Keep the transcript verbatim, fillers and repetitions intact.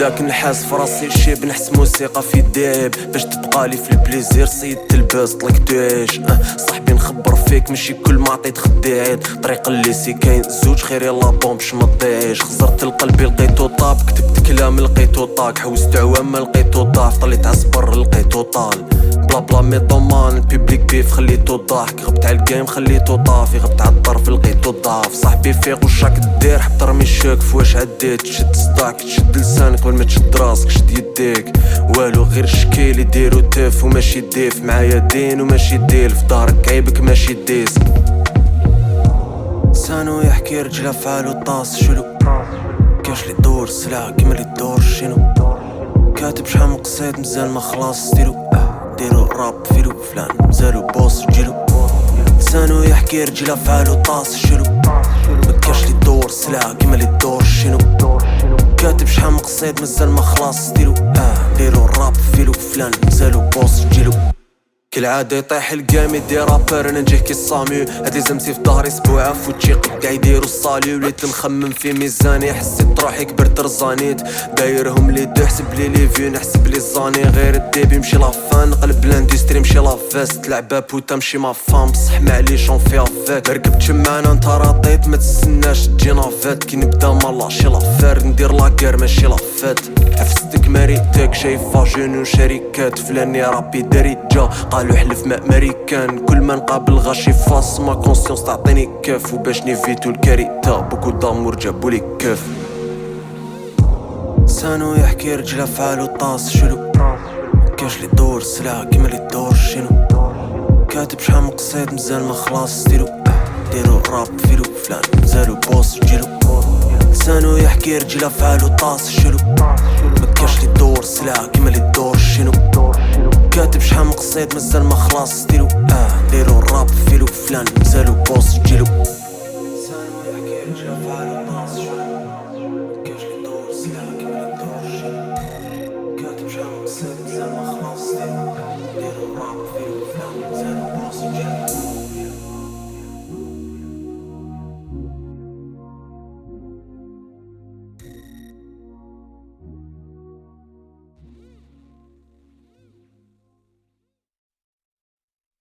داك نحاس فراسي شيب نحس موسيقى في ديب باش تبقى لي في البليزير سيد تلبس طلق تعيش أه صاحبي نخبر فيك ماشي كل ما عطيت خديت طريق اللي سي كاين زوج خير يلا بوم باش ما تضيعش خزرت لقلبي لقيتو طاب كتبت كلام لقيتو طاق حوست عوام لقيتو ضعف طليت عصبر لقيتو طال بلا بلا ميطومان البيبليك بيف خليتو ضاحك غبت على الجيم خليتو طافي غبت على الظرف لقيتو ضعف صاحبي فيق وشاك دير حط رمي الشاك فواش عديت تشد صداعك تشد لسانك قبل ما تشد راسك شد يديك والو غير شكيل يديرو تاف وماشي ديف معايا دين وماشي ديل في دارك عيبك ماشي ديس سانو يحكي رجله فعالو طاس شلو كاش لي دور سلاح كيما لي دور شنو كاتب شحال من قصيد مزال ما خلاص ديرو اه ديرو راب فيلو فلان مزالو بوس جيلو لسانو يحكي رجله فعالو طاس شلو مكاش لي دور سلاح كيما لي دور شنو كاتب شحال من قصيد مزال ما خلاص ديرو اه ديرو راب فيلو فلان مزالو بوس جيلو كالعادة يطيح الجام يدي رابر انا نجيه كي الصامي هادي زمتي في ظهري سبوعة فوتشي قاع يديرو الصالي وليت نخمم في ميزاني حسيت روحي كبرت رزانيت دايرهم لي دو حسب لي لي فيو نحسب لي زاني غير الديبي مشي لافان نقلب لاندستري مشي لافاست لعبة بوتا مشي ما فام بصح معليش اون فيها فات ركبت شمعنا انت راطيت ما تستناش تجينا فات كي نبدا مالاشي لافير ندير لاكير ماشي لافات حفظتك ماريتك شايفة جنو شركات فلاني رابي داري جا قالو حلف ما امريكان كل ما نقابل غاشي فاس ما كونسيونس تعطيني كاف وباش نيفيتو الكارثة بوكو دامور جابولي كاف سانو يحكي رجله فعالو طاس شلو كاش لي دور سلاح كيما لي دور شنو كاتب شحال من قصيد مزال ما خلاص ديرو ديرو راب فيلو فلان مزالو بوس جيلو لسانو يحكي رجله فعالو طاس شلو مكاش لي دور سلاح كيما لي دور شنو كاتب شحال من قصيد مازال ما خلاص ديرو اه ديرو راب فيلو فلان مزالو بوس جيلو لسانو يحكي رجله فعالو طاس شلو مكاش لي دور سلاح كيما لي دور شنو كاتب شحال من قصيد مازال ما خلاص ديرو ديرو راب فيلو فلان مزالو بوس جيلو